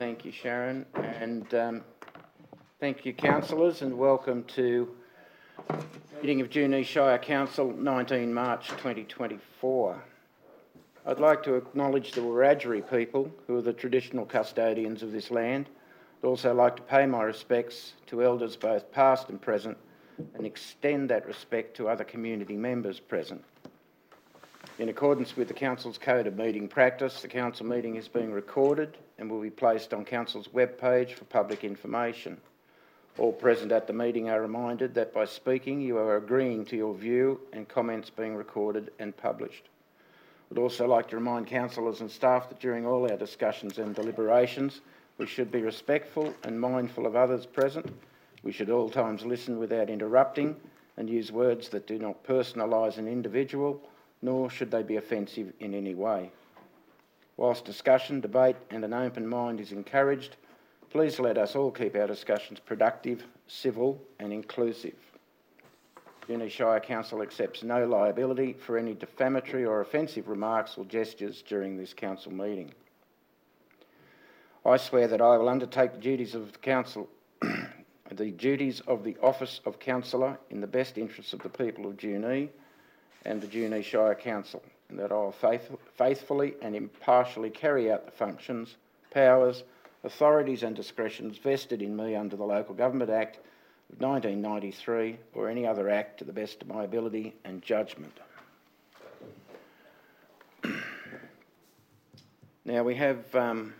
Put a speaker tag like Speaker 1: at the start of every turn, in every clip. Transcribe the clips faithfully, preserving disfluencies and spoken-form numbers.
Speaker 1: Thank you, Sharon, and um, thank you, councillors, and welcome to the meeting of Junee Shire Council, nineteen March twenty twenty-four. I'd like to acknowledge the Wiradjuri people, who are the traditional custodians of this land. I'd also like to pay my respects to elders both past and present, and extend that respect to other community members present. In accordance with the Council's Code of Meeting Practice, the Council meeting is being recorded and will be placed on Council's webpage for public information. All present at the meeting are reminded that by speaking you are agreeing to your view and comments being recorded and published. I'd also like to remind councillors and staff that during all our discussions and deliberations we should be respectful and mindful of others present. We should at all times listen without interrupting and use words that do not personalise an individual, nor should they be offensive in any way. Whilst discussion, debate and an open mind is encouraged, please let us all keep our discussions productive, civil and inclusive. Junee Shire Council accepts no liability for any defamatory or offensive remarks or gestures during this council meeting. I swear that I will undertake the duties of the council, the duties of the office of councillor in the best interests of the people of Junee and the Junee Shire Council, and that I will faith, faithfully and impartially carry out the functions, powers, authorities and discretions vested in me under the Local Government Act of nineteen ninety-three or any other act to the best of my ability and judgment. Now, we have um,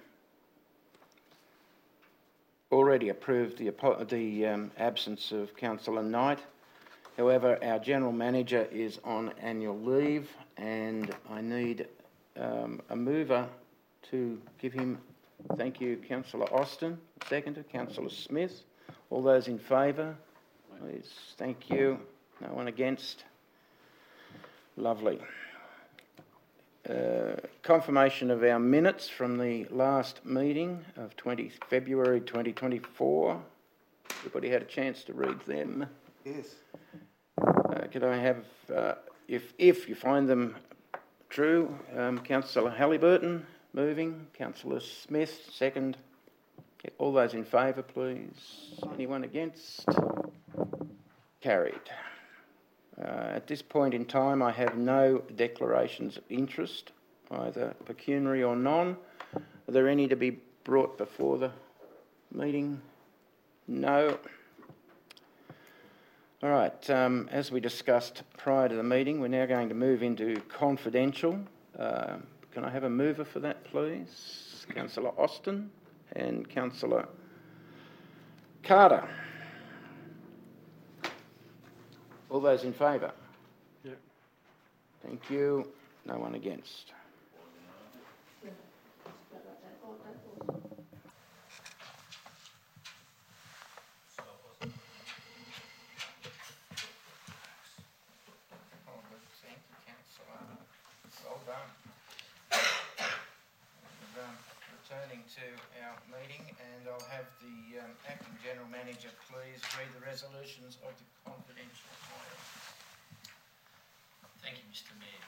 Speaker 1: already approved the, the um, absence of Councillor Knight. However, our General Manager is on annual leave and I need um, a mover to give him. Thank you, Councillor Austin. Seconded, Councillor Smith. All those in favour, please. Thank you. No one against. Lovely. Uh, confirmation of our minutes from the last meeting of twentieth February twenty twenty-four. Everybody had a chance to read them?
Speaker 2: Yes.
Speaker 1: Uh, could I have, uh, if if you find them true, um, Councillor Halliburton moving, Councillor Smith second. All those in favour, please. Anyone against? Carried. Uh, at this point in time, I have no declarations of interest, either pecuniary or non. Are there any to be brought before the meeting? No. All right, um, as we discussed prior to the meeting, we're now going to move into confidential. Uh, can I have a mover for that, please? Councillor Austin and Councillor Carter. All those in favour?
Speaker 2: Yep.
Speaker 1: Thank you. No one against. Returning to our meeting, and I'll have the um, Acting General Manager please read the resolutions of the confidential items.
Speaker 3: Thank you, Mister Mayor.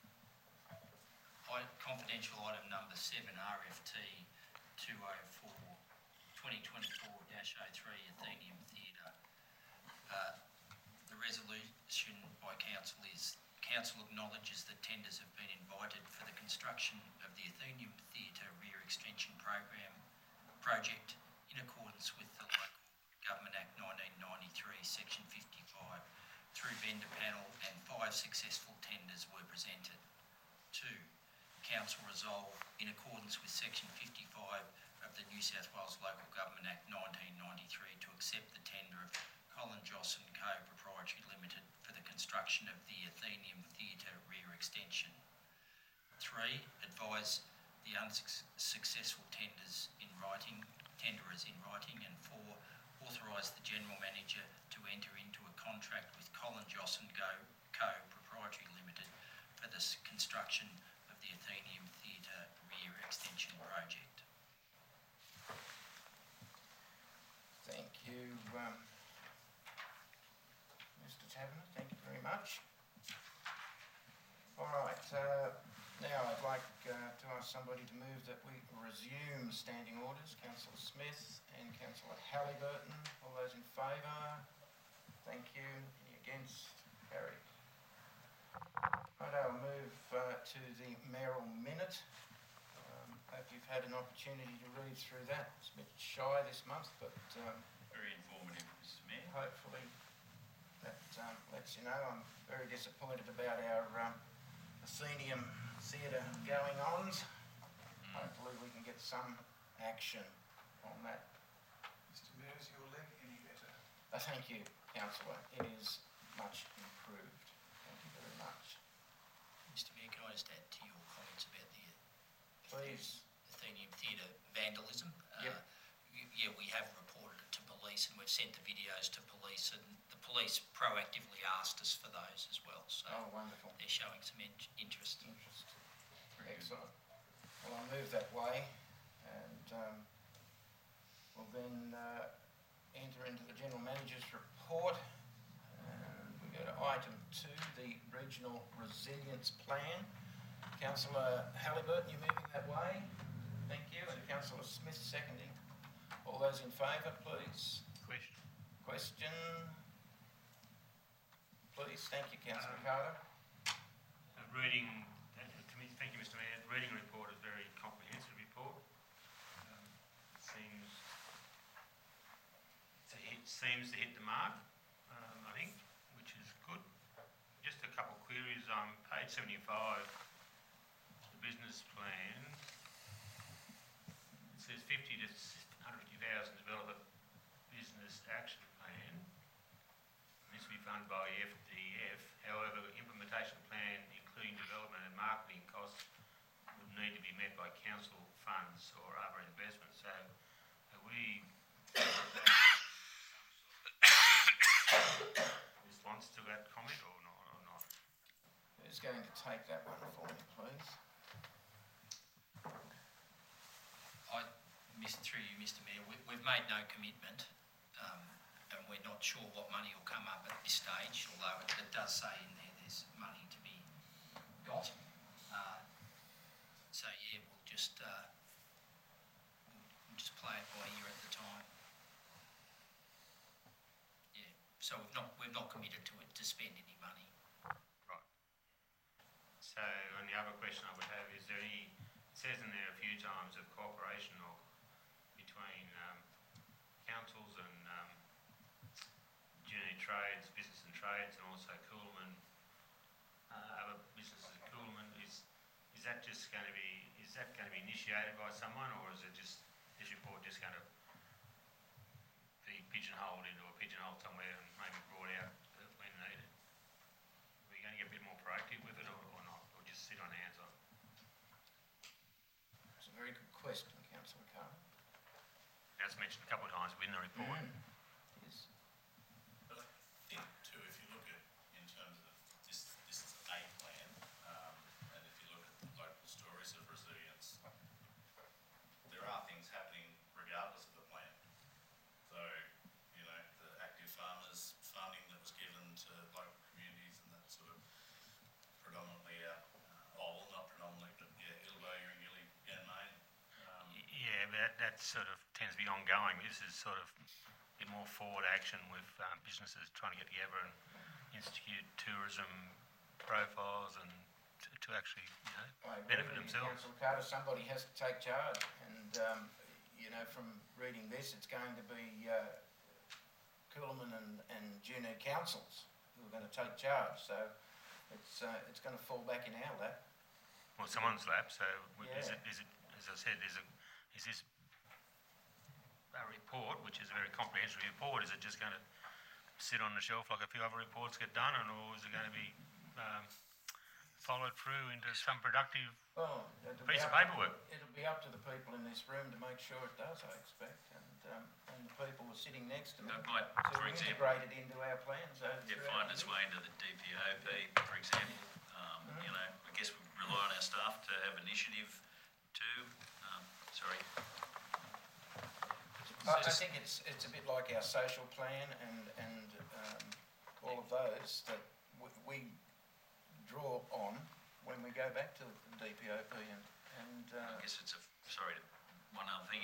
Speaker 3: I, confidential item number seven, R F T two oh four twenty twenty-four dash oh three Athenaeum Theatre. Uh, the resolution by Council is Council acknowledges that tenders have been invited for the construction of the Athenaeum Theatre Rear Extension Program project in accordance with the Local Government Act nineteen ninety-three, Section fifty-five, through vendor panel, and five successful tenders were presented. Two, Council resolve in accordance with Section fifty-five of the New South Wales Local Government Act nineteen ninety-three to accept the tender of Colin Joss and Co Proprietary Limited for the construction of the Athenaeum Theatre Rear Extension. Three, advise the unsuccessful tenders in writing, tenderers in writing, and four, authorise the General Manager to enter into a contract with Colin Joss and Co Proprietary Limited for the construction of the Athenaeum Theatre Rear Extension project.
Speaker 1: Thank you, um, Mister Taverner. Thank you very much. All right, uh, now I'd like uh, to ask somebody to move the that we resume standing orders. Councillor Smith and Councillor Halliburton. All those in favour? Thank you. Any against? Carried. Right, I'll move uh, to the mayoral minute. Um, hope you've had an opportunity to read through that. It's a bit shy this month, but um,
Speaker 2: very informative, Mister Mayor.
Speaker 1: Hopefully that um, lets you know I'm very disappointed about our um, Athenaeum Theatre going-ons. Mm. Hopefully we can get some action on that.
Speaker 4: Mister Mayor, is your leg any better?
Speaker 1: Uh, thank you, Councillor. It is much improved. Thank you very much.
Speaker 3: Mister Mayor, can I just add to your comments about the
Speaker 1: Please.
Speaker 3: Athenaeum Theatre vandalism?
Speaker 1: Yep.
Speaker 3: Uh, yeah, we have reported it to police and we've sent the videos to police, and the police proactively asked us for those as well. So
Speaker 1: oh, wonderful.
Speaker 3: They're showing some in interest.
Speaker 1: Interest. Excellent. Well, I'll move that way, and um, we'll then uh, enter into the General Manager's report. And we go to item two, the Regional Resilience Plan. Councillor Halliburton, you're moving that way. Thank you. And Councillor Smith seconding. All those in favour, please.
Speaker 2: Question.
Speaker 1: Question. Please. Thank you, Councillor
Speaker 5: Um,
Speaker 1: Carter.
Speaker 5: Uh, reading, uh, thank you, Mister Mayor. The reading report is a very comprehensive report. Um, it seems to hit, seems to hit the mark, um, I think, which is good. Just a couple of queries on page seventy-five, the business plan. It says fifty to one hundred fifty thousand to develop a business action plan. This will be funded by F D F. However, the implementation plan, including development and marketing costs, would need to be met by council funds or other investments. So, are we response to that comment or not? Or not?
Speaker 1: Who's going to take that one for me, please?
Speaker 3: I, Mister through you, Mister Mayor, we, we've made no commitment, um, and we're not sure what money will come up at this stage, although it, it does say in there there's money to be got. Uh, so yeah, we'll just uh, we'll, we'll just play it by ear at the time. Yeah. So we've not we've not committed to it to spend any money.
Speaker 5: Right. So, and the other question I would have is there any, it says in there a few times of cooperation or between um, councils and um, Junior Trades, Business and Trades, and also Coolman, uh, other businesses at Coolman. Is is that just going to be, is that going to be initiated by someone, or is it just, this report just going to be pigeonholed into a pigeonhole somewhere and maybe brought out when needed? Are we going to get a bit more proactive with it or, or not, or just sit on hands on?
Speaker 1: That's a very good question, Councillor Carter.
Speaker 5: That's mentioned a couple of times within the report.
Speaker 1: Mm. Yes.
Speaker 2: But I think too, if you look at in terms of this, this is a plan, um, and if you look at the local stories of resilience, there are things happening regardless of the plan. So, you know, the active farmers funding that was given to local communities and that sort of predominantly out, uh, oh, well, not predominantly, but yeah, Ilva, Yirringilly, Ganmain. Um,
Speaker 5: Yeah, but that, that sort of tends to be ongoing. This is sort of a bit more forward action with um, businesses trying to get together and institute tourism profiles and to, to actually, you know,
Speaker 1: I agree
Speaker 5: benefit
Speaker 1: with you,
Speaker 5: themselves.
Speaker 1: Councillor Carter. Somebody has to take charge, and um, you know, from reading this, it's going to be uh, Coolman and, and Juno councils who are going to take charge. So it's uh, it's going to fall back in our lap.
Speaker 5: Well, someone's lap. So w is
Speaker 1: Yeah.
Speaker 5: it, is it, as I said, is it, is this a report, which is a very comprehensive report? Is it just going to sit on the shelf like a few other reports get done, and or is it going to be um, followed through into some productive
Speaker 1: Well, it'll be
Speaker 5: piece of
Speaker 1: up-
Speaker 5: paperwork?
Speaker 1: It'll be up to the people in this room to make sure it does, I expect, and um, and the people who are sitting next to me
Speaker 6: It might,
Speaker 1: to
Speaker 6: for example,
Speaker 1: integrate it into our plans. over
Speaker 6: yeah,
Speaker 1: throughout
Speaker 6: find
Speaker 1: the
Speaker 6: its
Speaker 1: year.
Speaker 6: way into the D P O P, for example. Um, you know, I guess we rely on our staff to have initiative too. Um, sorry.
Speaker 1: I, I think it's it's a bit like our social plan and and um, all of those that we, we draw on when we go back to the D P O P and and uh,
Speaker 6: I guess it's a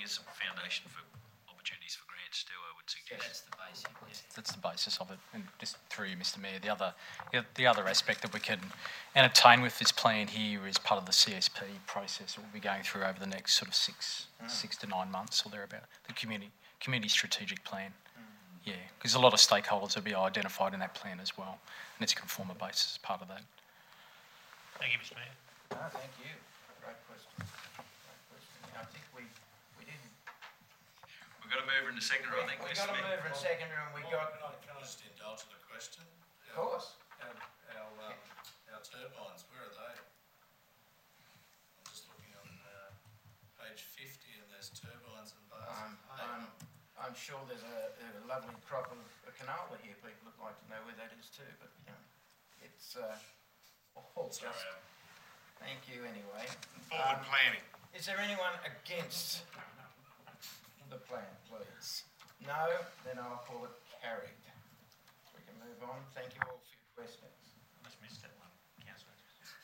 Speaker 6: as a foundation for opportunities for grants too, I would
Speaker 3: Yeah,
Speaker 6: suggest.
Speaker 3: that's the basic, yeah.
Speaker 7: That's the basis of it. And just through you, Mister Mayor, the other the other aspect that we can entertain with this plan here is part of the C S P process that we'll be going through over the next sort of six mm. six to nine months or thereabout. The community community strategic plan. Mm. Yeah, because a lot of stakeholders will be identified in that plan as well, and it's a conformer basis as part of that.
Speaker 5: Thank you, Mister Mayor.
Speaker 1: No, thank you. Great question. Great question. I think we we didn't.
Speaker 6: We've got a mover and a seconder, I think,
Speaker 1: We
Speaker 6: Mister
Speaker 1: got a
Speaker 6: Mayor.
Speaker 1: mover and seconder, and we got.
Speaker 2: Can I, can I just indulge in a question?
Speaker 1: Of course.
Speaker 2: Our, our, um, our turbines, where are they? I'm just looking on, uh, page fifty and there's turbines and bars.
Speaker 1: I'm, I'm, I'm sure there's a, a lovely crop of canola here. People would like to know where that is too, but you know, it's uh, all
Speaker 2: Sorry,
Speaker 1: just.
Speaker 2: um,
Speaker 1: Thank you anyway.
Speaker 5: Forward
Speaker 1: Um,
Speaker 5: planning.
Speaker 1: Is there anyone against the plan, please? No, then I'll call it carried. We can move on. Thank you all for your questions.
Speaker 5: I must missed that one, Councillor.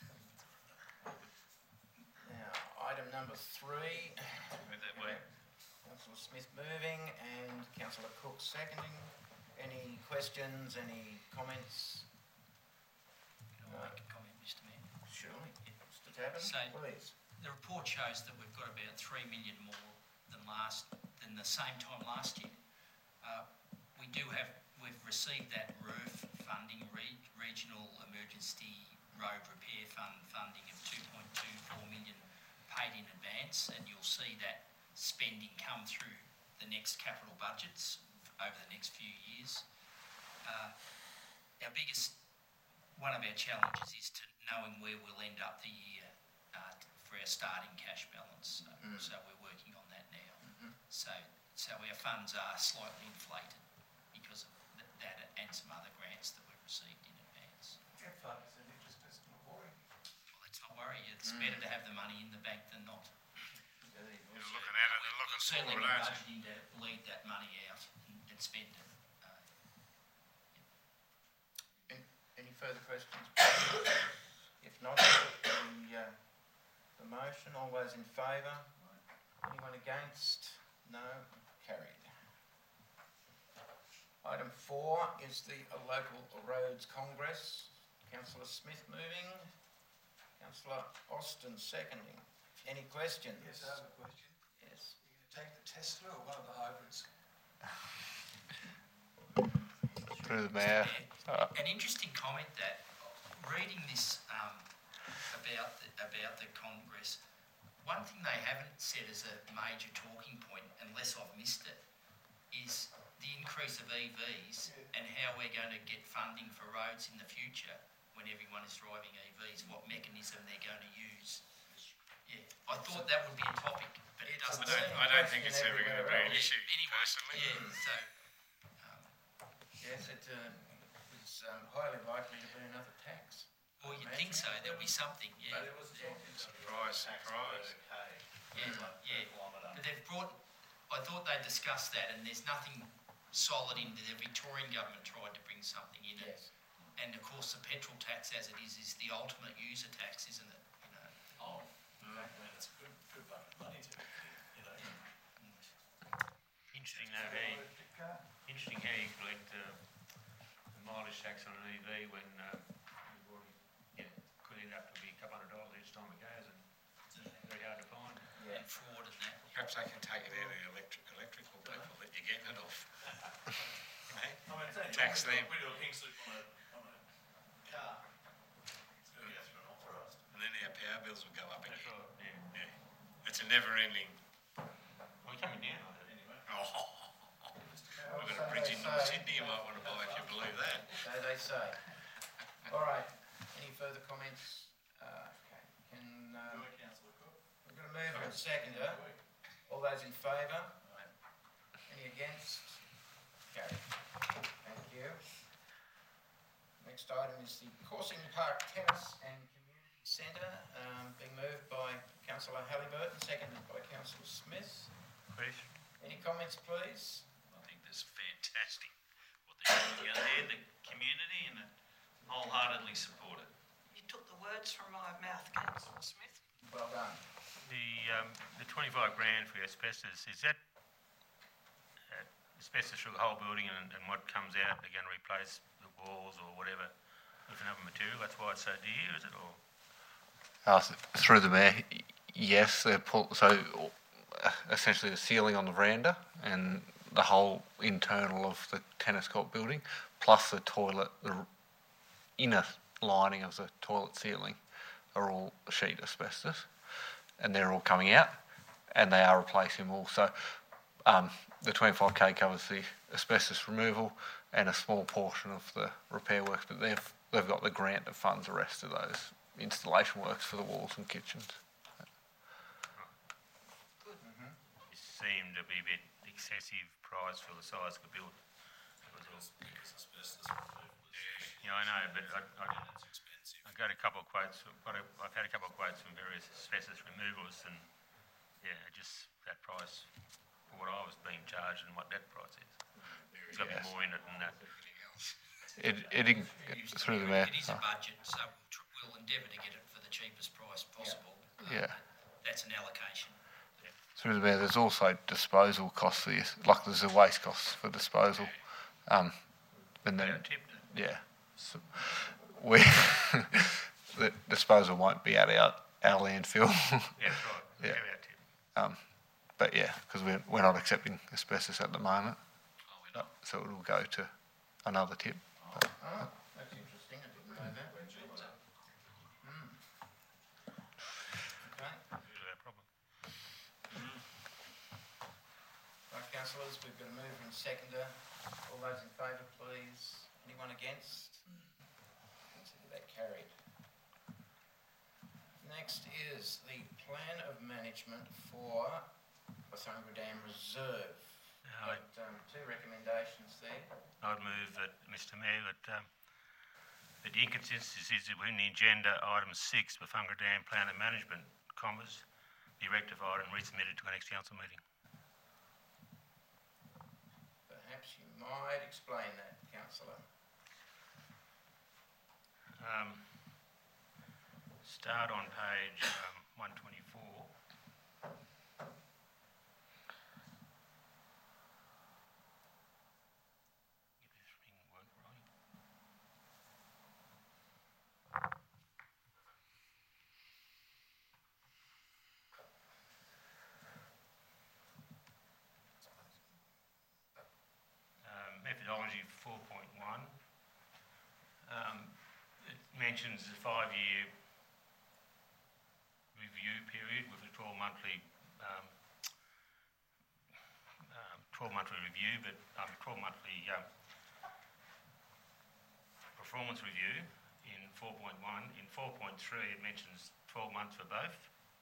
Speaker 1: Now, item number three.
Speaker 6: Move that way.
Speaker 1: Councillor Smith moving and Councillor Cook seconding. Any questions, any comments?
Speaker 3: Can I make a comment, Mister Mayor?
Speaker 1: Surely. Mister Tabbin,
Speaker 3: So-
Speaker 1: please.
Speaker 3: The report shows that we've got about three million more than last, than the same time last year. Uh, we do have, we've received that R O F funding, re, Regional Emergency Road Repair Fund funding of two point two four million paid in advance, and you'll see that spending come through the next capital budgets over the next few years. Uh, our biggest, one of our challenges is to knowing where we'll end up the year uh, for our starting cash balance. So,
Speaker 1: Mm.
Speaker 3: so we're working on that now.
Speaker 1: Mm-hmm.
Speaker 3: So, so our funds are slightly inflated because of th- that and some other grants that we've received in advance.
Speaker 4: Have fun, isn't it? Just, just not worrying.
Speaker 3: Well, let's not worry. It's
Speaker 1: Mm.
Speaker 3: better to have the money in the bank than not.
Speaker 5: You're looking at it and looking
Speaker 3: Certainly
Speaker 5: forward,
Speaker 3: we're
Speaker 5: aren't you?
Speaker 3: budgeting to bleed that money out and, and spend it. Uh,
Speaker 1: Any, any further questions? If not, the, uh, the motion, all those in favour? Anyone against? No? Carried. Item four is the uh, Local Roads Congress. Councillor Smith moving. Councillor Austin seconding. Any questions?
Speaker 4: Yes, I have a question.
Speaker 1: Yes.
Speaker 4: Are you going to take the Tesla or one of the hybrids?
Speaker 5: Through the Mayor. Uh,
Speaker 3: An interesting comment that reading this um, about the, about the Congress, one thing they haven't said as a major talking point, unless I've missed it, is the increase of E Vs and how we're going to get funding for roads in the future when everyone is driving E Vs, what mechanism they're going to use. Yeah, I thought that would be a topic, but it
Speaker 1: It's
Speaker 3: doesn't
Speaker 1: the
Speaker 3: seem.
Speaker 1: same
Speaker 5: I don't think
Speaker 1: question
Speaker 5: it's ever going to be
Speaker 1: everywhere
Speaker 5: an
Speaker 1: else.
Speaker 5: issue,
Speaker 3: Anyway,
Speaker 5: personally.
Speaker 3: yeah, so, um,
Speaker 1: Yes, it uh, is um, highly likely to be another tax.
Speaker 3: well, you'd think so, there'll be something, yeah.
Speaker 2: But it was talking
Speaker 5: Surprise, surprise.
Speaker 3: Yeah, yeah. But they've brought, I thought they discussed that, and there's nothing solid in there. The Victorian government tried to bring something in it.
Speaker 1: Yes.
Speaker 3: And of course, the petrol tax as it is, is the ultimate user tax, isn't it? You know,
Speaker 2: Oh, no, man, it's a good, good bucket of money to, you know.
Speaker 5: Interesting though, how you, interesting how you collect uh, the mileage tax on an E V when uh, you've already, yeah, could end up to be a couple hundred dollars each time it goes, and it's very hard to find.
Speaker 3: and fraud and that.
Speaker 8: Perhaps they can take it out of the electric, electrical people that you're getting it off.
Speaker 2: I mean, it's only
Speaker 8: Tax
Speaker 2: like
Speaker 8: them.
Speaker 2: we do a pink slip on a, on a car. It's going to go through an authorised.
Speaker 8: And then our power bills will go up
Speaker 5: That's
Speaker 8: again.
Speaker 5: right, yeah.
Speaker 8: Yeah. It's a never ending.
Speaker 5: We're coming down on it.
Speaker 2: Anyway.
Speaker 8: Oh, we've got a bridge in North Sydney you might want to buy if you believe that.
Speaker 1: So they say. All right. Any further comments? Uh, okay. Can um,
Speaker 2: Do it, councillor Cook.
Speaker 1: we're going to move on to seconder. All those in favour? Any against? Carried. Thank you. Next item is the Coursing Park Tennis and Community Centre, um, being moved by Councillor Halliburton, seconded by Councillor Smith.
Speaker 5: Question?
Speaker 1: Any comments, please?
Speaker 6: I think that's fantastic what they're doing out there, the community, and I wholeheartedly support it.
Speaker 9: You took the words from my mouth, Councillor Smith.
Speaker 1: Well done.
Speaker 5: The, um, the twenty-five grand for asbestos, is that uh, asbestos through the whole building and, and what comes out, they're going to replace the walls or whatever with another material? That's why it's so dear, is it? Or
Speaker 9: Uh, th- through the mayor, y- yes, they're pull- so uh, essentially the ceiling on the veranda and the whole internal of the tennis court building, plus the toilet, the r- inner lining of the toilet ceiling are all sheet asbestos, and they're all coming out, and they are replacing them all. So um, the twenty-five K covers the asbestos removal and a small portion of the repair works, but they've they've got the grant that funds the rest of those installation works for the walls and kitchens.
Speaker 5: it seemed to be a bit excessive price for the size of the building. That was all.
Speaker 2: Because asbestos removal is,
Speaker 5: Yeah, I know, but I, I,
Speaker 2: it's expensive.
Speaker 5: I got a couple of quotes. Got a, I've had a couple of quotes from various asbestos removals, and yeah, just that price for what I was being charged and what that price is. There's got to be
Speaker 9: Yes.
Speaker 5: more in it than that.
Speaker 9: It it in- through the mayor.
Speaker 3: It is a
Speaker 9: oh,
Speaker 3: budget, so we'll, tr- we'll endeavour to get it for the cheapest price possible. Um,
Speaker 9: Yeah.
Speaker 3: but That's an allocation.
Speaker 9: Through the mayor, there's also disposal costs for you, like there's a waste costs for disposal, um, and then
Speaker 5: Yeah, tipped.
Speaker 9: yeah, so we the disposal won't be at our our landfill.
Speaker 5: Yeah, that's right.
Speaker 9: Yeah.
Speaker 5: How about tip?
Speaker 9: Um, but yeah, because we're, we're not accepting asbestos at the moment,
Speaker 6: Oh, we're not.
Speaker 9: so it will go to another tip.
Speaker 1: Oh, that's interesting, I didn't know that. Hmm. Okay,
Speaker 5: No problem.
Speaker 1: right, councillors, we've got a mover and seconder. All those in favour, please. Anyone against? Consider that carried. Next is the plan of management for Wahsonga Dam Reserve.
Speaker 5: Aye.
Speaker 1: Got um, two recommendations there.
Speaker 5: I'd move that, Mister Mayor, that, um, that the inconsistencies is within the agenda item six, Wahsonga Dam Plan and Management, commas, be rectified and resubmitted to our next council meeting.
Speaker 1: Perhaps you might explain that, councillor.
Speaker 5: Um, start on page um, one twenty-four. If this thing work right. Um, methodology four point one. Um, it mentions the five-year review period with a twelve monthly, um, um, twelve monthly review, but um, twelve monthly um, performance review in four point one. In four point three, it mentions twelve months for both.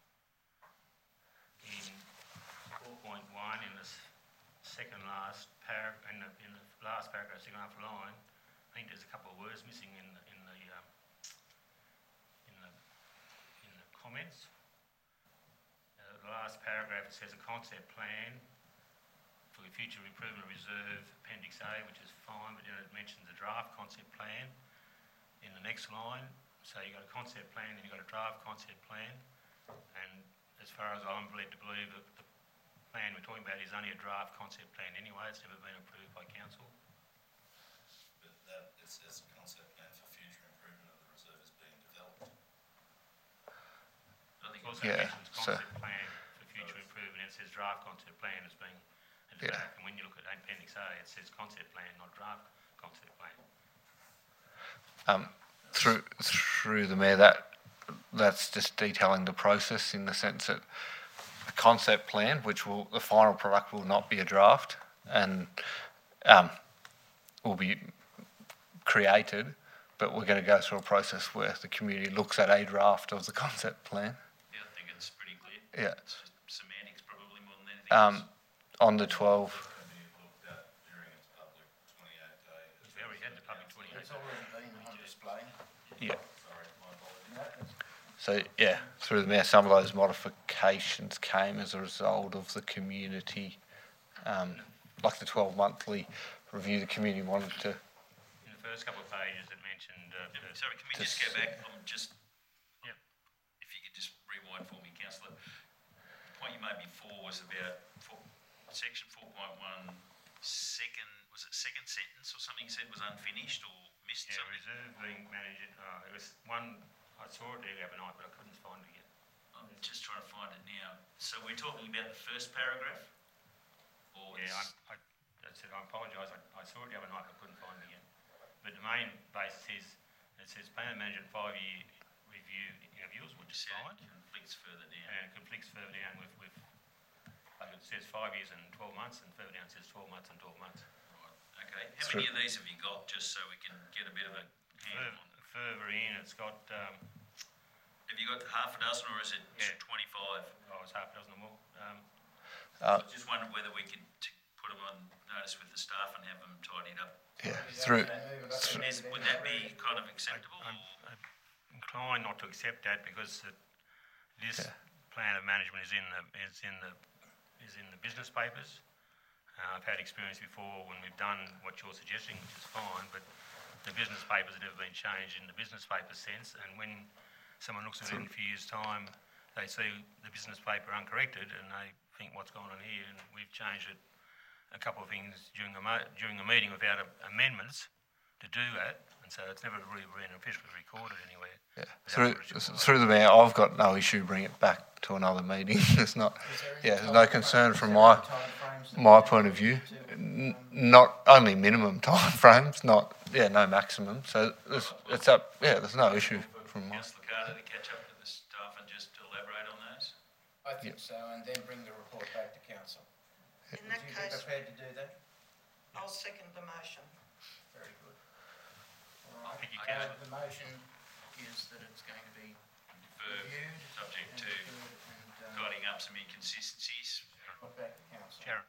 Speaker 5: In four point one, in the s- second last par, in the, in the last paragraph, second half line, I think there's a couple of words missing in the, in the, um, in the, in the comments. Uh, the last paragraph, it says a concept plan for the future improvement reserve, appendix A, which is fine, but then it mentions a draft concept plan in the next line. So you've got a concept plan, then you've got a draft concept plan, and as far as I'm led to believe, that the plan we're talking about is only a draft concept plan anyway. It's never been approved by council.
Speaker 2: But that, it says concept plan for future improvement of the reserve is being developed.
Speaker 6: I think
Speaker 5: It also
Speaker 9: Yeah,
Speaker 5: mentions
Speaker 9: so-
Speaker 5: concept plan for future improvement, and it says draft concept plan as being at the
Speaker 9: Yeah.
Speaker 5: back. And when you look at appendix A, it says concept plan, not draft concept plan.
Speaker 9: Um, through through the mayor, that that's just detailing the process in the sense that a concept plan, which will the final product will not be a draft, and um, will be created, but we're going to go through a process where the community looks at a draft of the concept plan.
Speaker 6: Yeah, I think it's pretty clear.
Speaker 9: Yeah.
Speaker 6: It's just semantics probably more than anything else.
Speaker 9: Um, on the twelve.
Speaker 2: It's going to be looked at during its public twenty-eight day.
Speaker 5: We already had the public twenty-eight.
Speaker 1: It's already been on display.
Speaker 9: Yeah.
Speaker 2: Sorry, my apologies.
Speaker 1: No, that's
Speaker 9: So yeah, through the mayor, some of those modifications came as a result of the community, um, like the twelve monthly review. The community wanted to.
Speaker 5: In the first couple of pages, it mentioned. Uh,
Speaker 6: Yeah,
Speaker 5: the-
Speaker 6: Sorry, can we just
Speaker 9: Just-
Speaker 6: go back? I'm just,
Speaker 5: Yep.
Speaker 6: if you could just rewind for me, councillor. point you made before was about four, section four point one, second, was it second sentence or something you said was unfinished or missed
Speaker 5: Yeah,
Speaker 6: something?
Speaker 5: reserve being managed, uh, it was one, I saw it the other night, but I couldn't find it again.
Speaker 6: I'm just trying to find it now. So we're talking about the first paragraph? Or
Speaker 5: Yeah,
Speaker 6: it's-
Speaker 5: I, I, that's it, I apologise, I, I saw it the other night, but I couldn't find it again. But the main basis is, it says plan and management five-year review interviews, which is
Speaker 6: so
Speaker 5: fine.
Speaker 6: it conflicts further down.
Speaker 5: And it conflicts further down with, with, like it says five years and twelve months, and further down it says twelve months and twelve months.
Speaker 6: Right, okay. How many of these have you got, just so we can get a bit of a handle on them?
Speaker 5: Further in, it's got, um,
Speaker 6: Have you got half a dozen or is it
Speaker 5: Yeah.
Speaker 6: twenty-five?
Speaker 5: oh, it's half a dozen or more. Um,
Speaker 9: Uh,
Speaker 6: I just wondered whether we could t- put them on notice with the staff and have them tidied up.
Speaker 9: yeah, through,
Speaker 6: Is, would that be kind of acceptable?
Speaker 5: I'm,
Speaker 6: or-
Speaker 5: I'm inclined not to accept that because it, this
Speaker 9: Yeah.
Speaker 5: plan of management is in the is in the is in the business papers. Uh, I've had experience before when we've done what you're suggesting, which is fine, but the business papers have never been changed in the business paper sense. And when someone looks at it in a few years' time, they see the business paper uncorrected and they think what's going on here. And we've changed it a couple of things during a mo- during a meeting without a, amendments to do that, and so it's never really been officially recorded anywhere.
Speaker 9: yeah,
Speaker 5: That's
Speaker 9: through,
Speaker 5: what it's required.
Speaker 9: through the mayor, I've got no issue bringing it back to another meeting. It's not, yeah, there's no concern from my, my point of view. N- not only minimum time frames, not, yeah, no maximum. So it's, it's up, yeah, there's no issue from my.
Speaker 6: Councillor Carter to catch up with the staff and just elaborate on those?
Speaker 1: I think so, and then bring the report back to council.
Speaker 10: In
Speaker 1: Would
Speaker 10: that
Speaker 1: you be
Speaker 10: case,
Speaker 1: prepared to do that?
Speaker 10: I'll second the motion.
Speaker 1: Very good. All right.
Speaker 5: Thank you,
Speaker 1: Uh,
Speaker 5: Councillor.
Speaker 1: the motion is that it's going to be
Speaker 6: Defer,
Speaker 1: reviewed.
Speaker 6: subject
Speaker 1: and
Speaker 6: to
Speaker 1: reviewed and, um,
Speaker 6: tidying up some inconsistencies.
Speaker 1: put back to council.
Speaker 5: Sharon.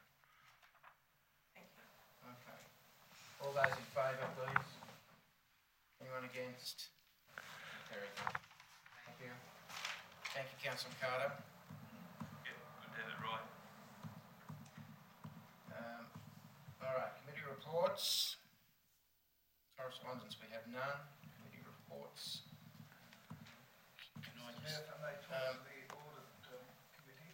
Speaker 10: Thank you.
Speaker 1: Okay. All those in favour, please? Anyone against? Very good. Thank you. Thank you, councillor Carter.
Speaker 6: Yeah, good to have it right.
Speaker 1: Um, all right, committee reports. Correspondence, we have none. Committee reports.
Speaker 3: Can I
Speaker 4: Mayor,
Speaker 3: just,
Speaker 4: if I may talk
Speaker 1: Um,
Speaker 4: to the audit um, committee.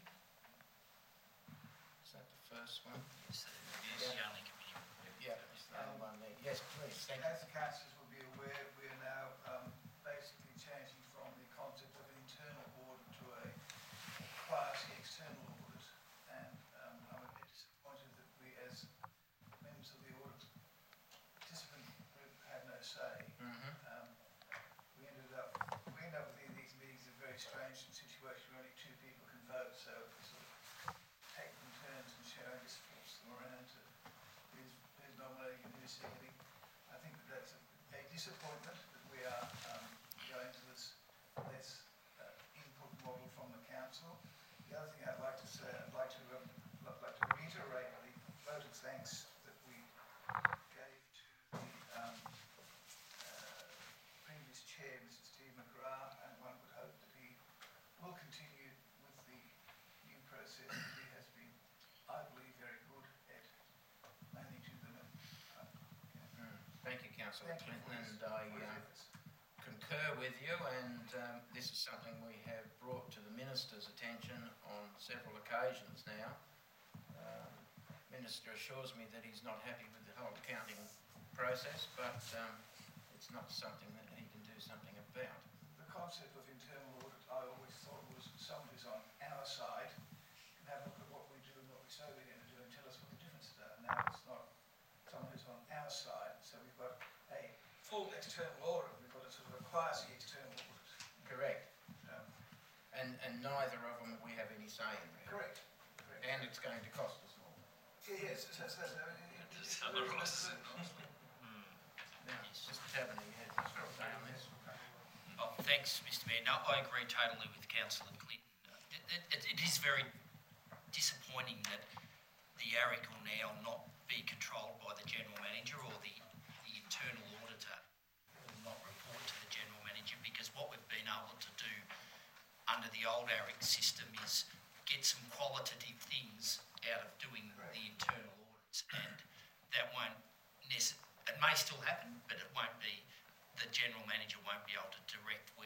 Speaker 1: Is that the first one?
Speaker 3: it's the, it's the only committee.
Speaker 1: Yeah, it's the only one there. Yes, please, thank you.
Speaker 4: As the councillors will be aware, we are now um, basically changing from the concept of an internal audit to a quasi-external audit. And um, I'm a bit disappointed that we, as members of the audit participant group, had no say.
Speaker 1: Mm-hmm.
Speaker 4: Um, we ended up, we ended up with these meetings in a very strange situation where only two people can vote, so we sort of take them turns and sharing just flips them around to who's, who's nominating and who's seconding. I think that that's a, a disappointment that we are um, going to this less uh, input model from the council. The other thing I'd like to say, I'd like to, um, I'd like to reiterate the vote of thanks that we gave to the um, uh, previous chair, Mister Steve McGrath, and one would hope that he will continue with the new process. He has been, I believe, very good at managing them. And, uh,
Speaker 1: Mm. Thank you, councillor
Speaker 4: thank you
Speaker 1: Clinton,
Speaker 4: for
Speaker 1: and I
Speaker 4: his, for his
Speaker 1: uh,
Speaker 4: efforts.
Speaker 1: concur with you, and um, this is something we have brought to the minister's attention on several occasions now. Um, Minister assures me that he's not happy with the whole accounting process, but um, it's not something that he can do something about.
Speaker 4: The concept of internal audit, I always thought was someone who's on our side can have a look at what we do and what we say we're going to do and tell us what the differences are. Now it's not someone who's on our side, so we've got a full external audit, we've got a sort of a quasi-external audit.
Speaker 1: Correct.
Speaker 4: Um,
Speaker 1: And, and neither of them we have any say in, really.
Speaker 4: correct. correct.
Speaker 1: And it's going to cost us more.
Speaker 4: Yes, so, so, so, it- it-
Speaker 6: Just summarise it.
Speaker 1: Now, Mister Taverny has his say on this.
Speaker 3: Oh, thanks, Mister Mayor. No, I agree totally with Councillor Clinton. It, it, it is very disappointing that the A R I C will now not be controlled by the General Manager, or the, the internal auditor will not report to the General Manager, because what we've been able to do under the old A R I C system is get some qualitative things out of doing the internal audits, and that won't necessarily, it may still happen, but it won't be, the General Manager won't be able to direct where the audit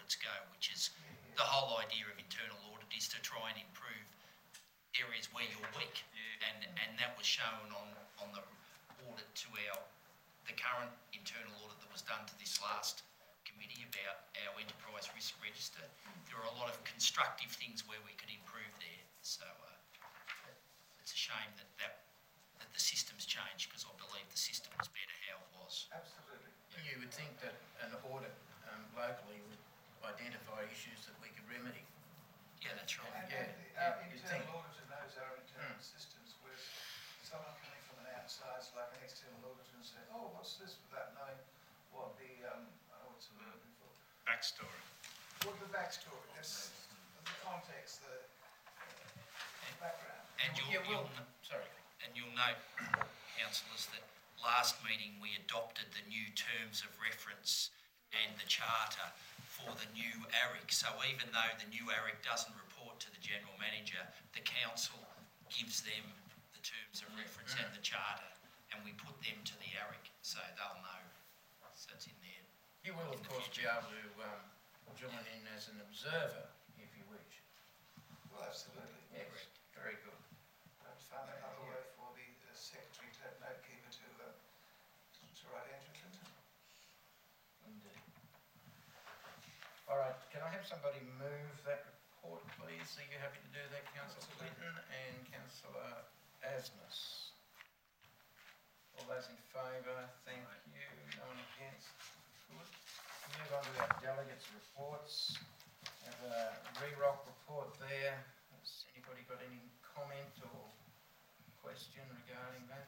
Speaker 3: audits go, which is the whole idea of internal audit is to try and improve areas where you're weak. And, and that was shown on, on the audit to our, the current internal audit that was done to this last committee about our enterprise risk register. There are a lot of constructive things where we could improve there. So uh, it's a shame that, that that the system's changed, because I believe the system was better how it was.
Speaker 4: Absolutely.
Speaker 11: You would think that an audit um, locally would identify issues that we could remedy.
Speaker 3: Yeah, that's right.
Speaker 4: And,
Speaker 11: Yeah,
Speaker 4: and the, our
Speaker 11: you- you'd think.
Speaker 4: internal auditor knows our internal
Speaker 11: Hmm.
Speaker 4: systems, whereas someone coming from an outside, like an external auditor, and saying, oh, what's this, without knowing what the, um, uh, what's the word looking for?
Speaker 8: Backstory.
Speaker 4: What the backstory, that's the context, the uh, background.
Speaker 3: And you'll,
Speaker 11: Yeah, well,
Speaker 3: you'll,
Speaker 11: sorry.
Speaker 3: and you'll note, councillors, that last meeting we adopted the new terms of reference and the charter for the new A R I C. So even though the new A R I C doesn't report to the General Manager, the council gives them the terms of reference and the charter, and we put them to the A R I C, so they'll know. So it's in there.
Speaker 11: You will, of course, be able to um, join in as an observer, if you wish.
Speaker 4: Well, absolutely.
Speaker 11: Yes, very good.
Speaker 4: I'd find another way for the uh, secretary to note keeper to, uh, to write Andrew Clinton.
Speaker 11: Indeed. All right, can I have somebody move that report, please? Are you happy to do that, Councillor Clinton and Councillor Asmus? All those in favour, thank you. No one against? Good. Move on to our delegates' reports. Have a re-rock report there. Has anybody got any comment or question regarding that?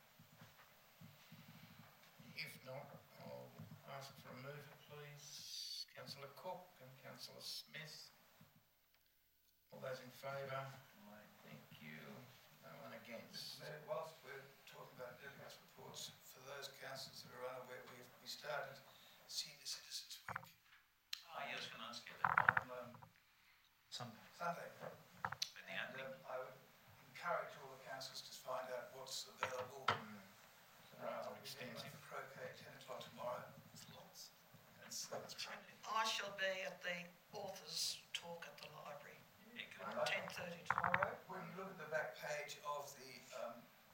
Speaker 11: If not, I'll ask for a mover, please. Councillor Cook and Councillor Smith. All those in favour? Thank you. No one against?
Speaker 4: Mayor, whilst we're talking about delegates' reports, for those councillors that are unaware, we we started Senior Citizens Week
Speaker 6: Oh, yeah, I was going to ask you that.
Speaker 4: on um,
Speaker 7: Sunday.
Speaker 4: Sunday.
Speaker 6: At the
Speaker 4: And
Speaker 6: opening.
Speaker 4: um, I would encourage all the councillors to find out what's available.
Speaker 11: Rather
Speaker 4: We're getting
Speaker 11: extensive.
Speaker 4: to croquet at ten o'clock tomorrow.
Speaker 6: There's lots.
Speaker 4: That's, that's right.
Speaker 10: I shall be at the authors' talk at the library,
Speaker 6: Yeah, good.
Speaker 10: ten thirty tomorrow.
Speaker 4: When you look at the back page of the um,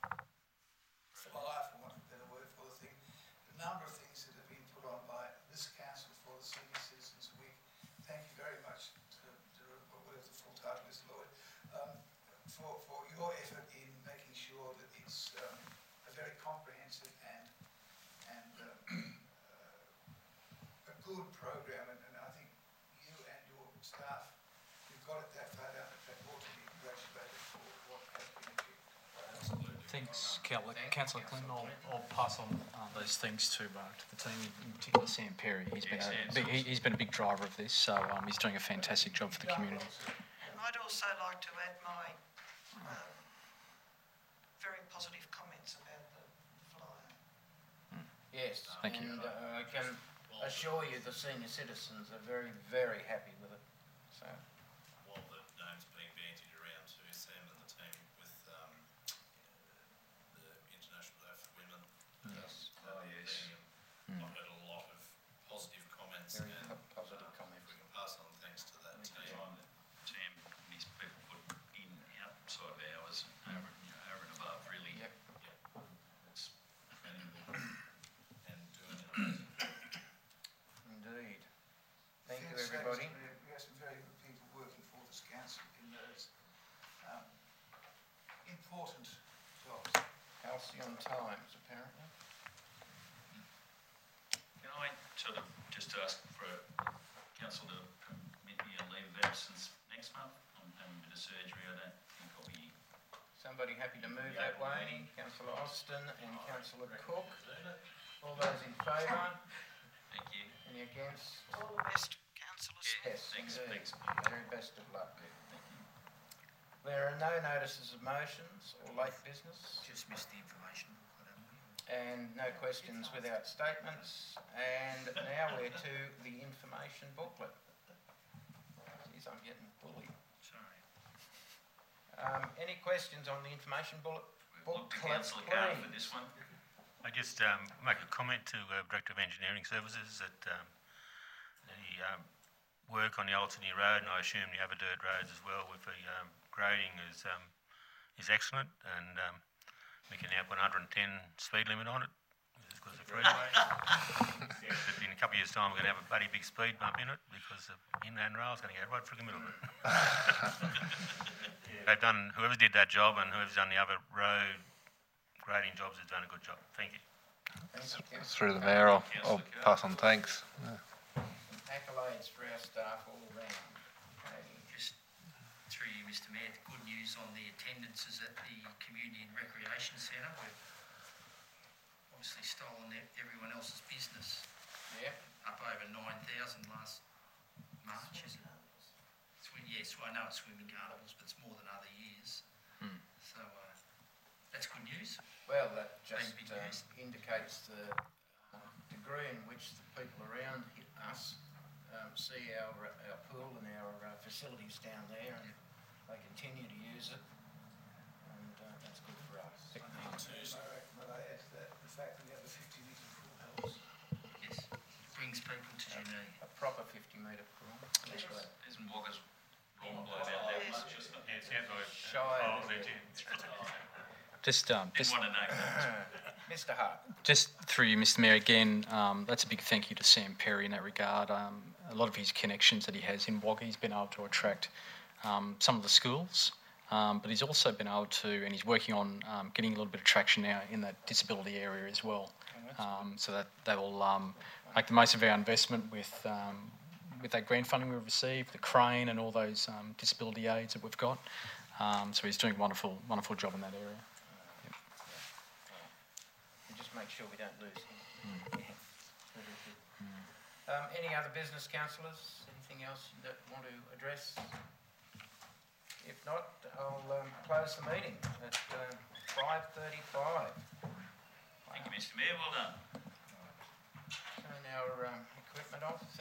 Speaker 4: flyer, for want of a better word for the thing, the number of things that have been put on by this council for the Senior Citizens Week. Thank you very much to, to whatever the full title is, Lloyd, um, for, for your effort in making sure that it's um, a very comprehensive and and um, uh, a good program. And, and I think you and your staff, you've got it that far down the track, ought to be congratulated for what has been achieved.
Speaker 6: Absolutely.
Speaker 7: Thanks, Cal-
Speaker 11: Thank you,
Speaker 7: Councillor Clinton. I'll,
Speaker 11: Councillor
Speaker 7: I'll pass on uh, those things to, uh, to the team, in particular Sam Perry. He's been
Speaker 6: Yeah,
Speaker 7: a
Speaker 6: Sam's
Speaker 7: big, he,
Speaker 6: awesome.
Speaker 7: he's been a big driver of this, so um, he's doing a fantastic job for the community.
Speaker 10: And I'd also like to add my um, very positive comments about the flyer.
Speaker 11: Yes,
Speaker 7: Thank you.
Speaker 11: and uh, I can assure you the senior citizens are very, very happy with it. So,
Speaker 2: While the name's being bandied around to Sam and the team with um, the International Day for Women.
Speaker 11: yes,
Speaker 2: uh,
Speaker 6: Oh, yes.
Speaker 2: being, um, I've heard a lot of positive comments
Speaker 11: very
Speaker 2: and
Speaker 11: po- positive
Speaker 2: uh,
Speaker 11: comments.
Speaker 2: we can pass on thanks to that team.
Speaker 6: Time that Sam and his people put in outside of hours, over, you know, over and above, really.
Speaker 11: Yep.
Speaker 6: It's valuable.
Speaker 2: And doing it.
Speaker 11: Indeed. Thank you,
Speaker 4: Fair to say,
Speaker 11: everybody.
Speaker 4: Mister Mayor, we have some very good people working for this council in those um, important jobs.
Speaker 11: Halcyon Times, apparently.
Speaker 6: Can I sort of just ask for council to permit me a leave of absence next month? I'm having a bit of surgery, I don't think I'll be.
Speaker 11: Somebody happy to move that way? Councillor Austin and Councillor Cook. All those in favour?
Speaker 6: Thank you.
Speaker 11: Any against?
Speaker 10: All the best, councillors.
Speaker 11: Yes,
Speaker 6: Thanks,
Speaker 11: indeed.
Speaker 6: thanks.
Speaker 11: Very best of luck.
Speaker 6: Thank you.
Speaker 11: There are no notices of motions or late business,
Speaker 3: Just missed the information booklet, haven't we?
Speaker 11: and no questions without statements. And now we're to the information booklet. Geez, I'm getting bullied.
Speaker 3: Sorry.
Speaker 11: Um, any questions on the information bullet?
Speaker 6: We've looked at
Speaker 11: booklet,
Speaker 6: councillor Carr for
Speaker 11: please?
Speaker 6: this one.
Speaker 8: I just um, make a comment to uh, Director of Engineering Services that um, the um,
Speaker 5: work on the Altony Road, and I assume the other dirt roads as well, with the um, grading is um, is excellent, and um, we can now put one hundred ten speed limit on it because the freeway. But in a couple of years' time, we're going to have a bloody big speed bump in it because the inland rail is going to go right through the middle of it. They've done, whoever did that job and whoever's done the other road grading jobs has done a good job. Thank you.
Speaker 9: Through the mayor, I'll, I'll pass on thanks. Yeah.
Speaker 11: Accolades for our staff all round. Okay.
Speaker 3: Just through you, Mister Mayor, the good news on the attendances at the Community and Recreation Centre. We've obviously stolen e- everyone else's business.
Speaker 11: Yeah.
Speaker 3: Up over nine thousand last March, is it? Swim, yes, well, I know it's swimming carnivals, but it's more than other years.
Speaker 7: Hmm.
Speaker 3: So uh, that's good news.
Speaker 11: Well, that just
Speaker 3: Big
Speaker 11: uh,
Speaker 3: news.
Speaker 11: indicates the uh, degree in which the people around hi- us um, see our our pool and our uh, facilities down there, and they continue to use it, and uh, that's good for us.
Speaker 4: Might I add to that, the fact that we have a fifty metre pool helps.
Speaker 3: Yes, brings people to Junee.
Speaker 11: A proper fifty metre pool. That's great.
Speaker 6: Isn't Wagga's wrong blown out that much, isn't it?
Speaker 5: Yeah, it sounds like
Speaker 11: Shy.
Speaker 5: oh, they did.
Speaker 7: Just, um,
Speaker 6: Didn't
Speaker 7: just,
Speaker 6: want to know that.
Speaker 11: Mister Hart.
Speaker 7: just through you, Mister Mayor, again, um, that's a big thank you to Sam Perry in that regard. Um, a lot of his connections that he has in Wagga, he's been able to attract um, some of the schools, um, but he's also been able to, and he's working on um, getting a little bit of traction now in that disability area as well. Um, so that they will um, make the most of our investment with um, with that grant funding we've received, the crane and all those um, disability aids that we've got. Um, so he's doing a wonderful, wonderful job in that area.
Speaker 11: And just make sure we don't lose him. Yeah. Very good. Um, any other business, councillors? Anything else you don't want to address? If not, I'll um, close the meeting at um, five thirty-five.
Speaker 6: Thank you, Mister Mayor, well done.
Speaker 11: Turn our um, equipment off.